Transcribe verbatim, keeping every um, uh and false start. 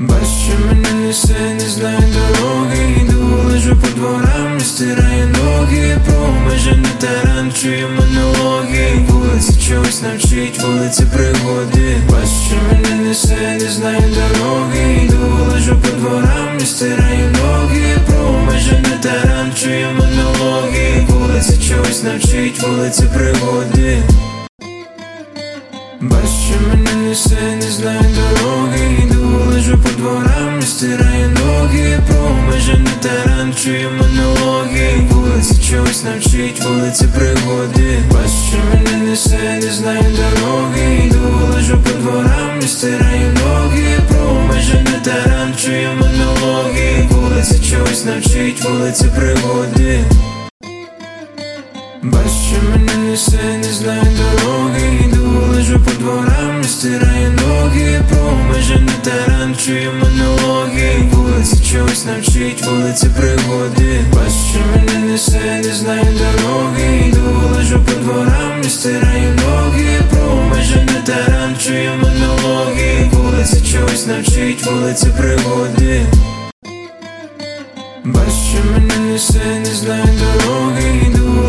Бачу, мене несе, не знаю дороги. Йду, лежу по дворам, не стираю ноги. Промежений таран, чую монологи. Вулиці чогось навчить, вулиці пригоди. Бачу, мене несе, не знаю дороги. Йду, лежу по дворам, не стираю ноги. Промежений таран, чую монологи. Вулиці чогось навчить, вулиці пригоди. Бачу, мене несе, не знаю дороги. Йду, лежу по дворам, не стираю ноги. Промежений таран, чую монологи. Вулиці чогось навчить, вулиці пригоди. Бачу, мене несе, не знаю дороги. Йду, лежу по дворам, не стираю ноги. Промежений таран, чую монологи. Вулиці чогось навчить, вулиці пригоди. Бачу, мене несе, не знаю дороги. Йду, лежу по дворам, не стираю ноги. Промежений таран, чую монологи. Вулиці чогось навчить, вулиці пригоди. Бачу, мене несе, не знаю дороги. Йду, лежу по дворам, не стираю ноги. Промежений таран, чую монологи. Вулиці чогось навчить, вулиці пригоди. Бачу, мене несе, не знаю дороги.